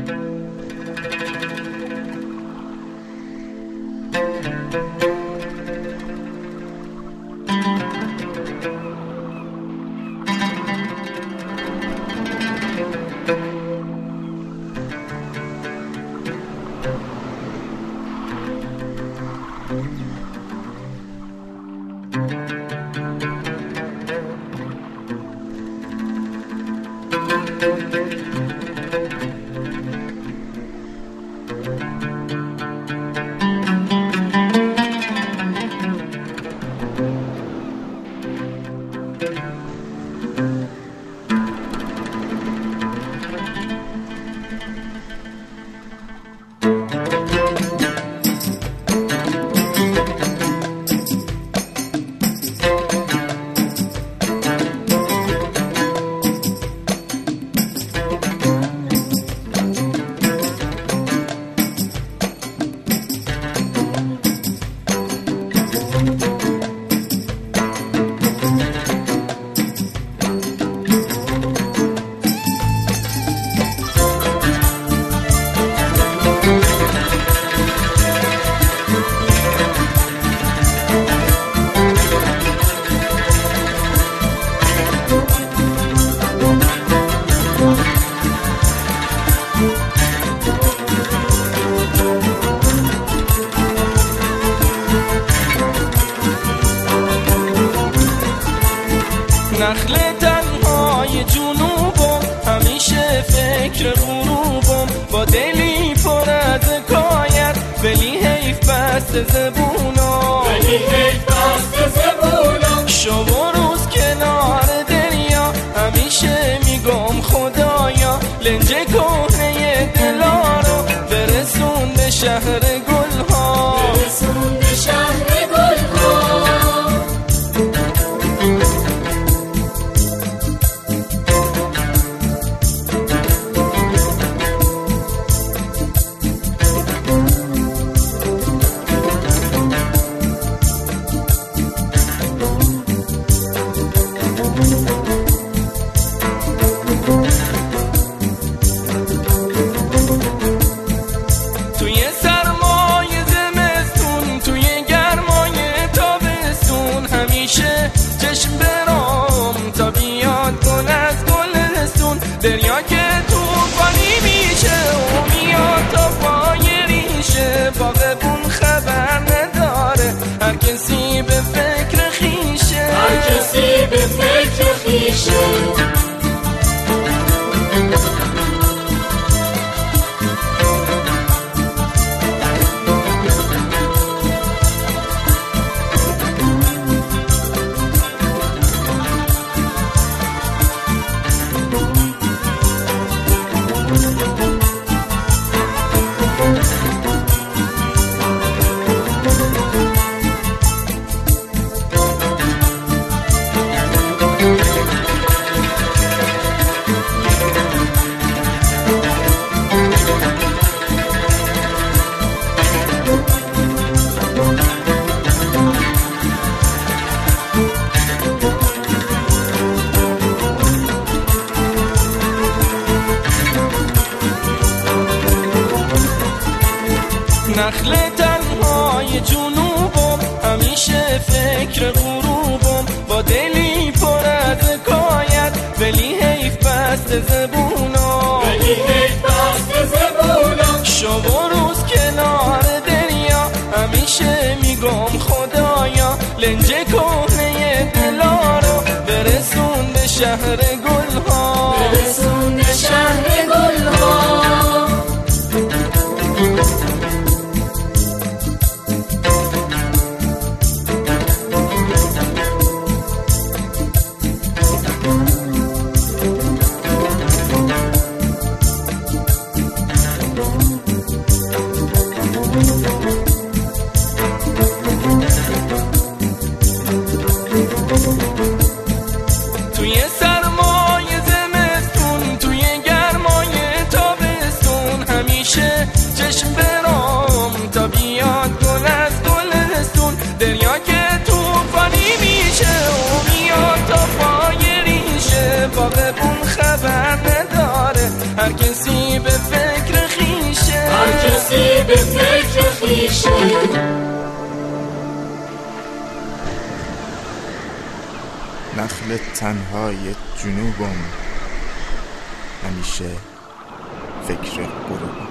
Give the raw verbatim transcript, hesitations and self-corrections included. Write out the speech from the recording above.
نخل تنهای جنوبم، همیشه فکر غروبم، با دلی پر از حکایت، ولی حیف بست زبونم، ولی حیف بست زبونم. شب و روز کنار دریا، همیشه میگم خدایا لنج کهنه دلا رو برسون به شهر گلها، برسون به شهر گلها. دریا که توفانی میشه و میاد تا پای ریشه، باغبون خبر نداره، هر کسی به فکر خیشه، هر کسی به فکر خیشه. نخل تنهای جنوبم، همیشه فکر غروبم، با دلی پر از حکایت، ولی حیف بست زبونم، ولی حیف بست زبونم. شب و روز کنار دریا، همیشه میگم خدایا لنج کهنه دلا رو برسون به شهر گلها، برسون به شهر گلها. توی سرمای زمستون، توی گرمای تابستون، همیشه چشم برام تا بیاد گل از گلستون، دریا که توفانی میشه و میاد تا پای ریشه، باغبون خبر نداره، هر کسی به فکر کسی به فکر خیشه. نخل تنهای جنوبم، همیشه فکر غروبم.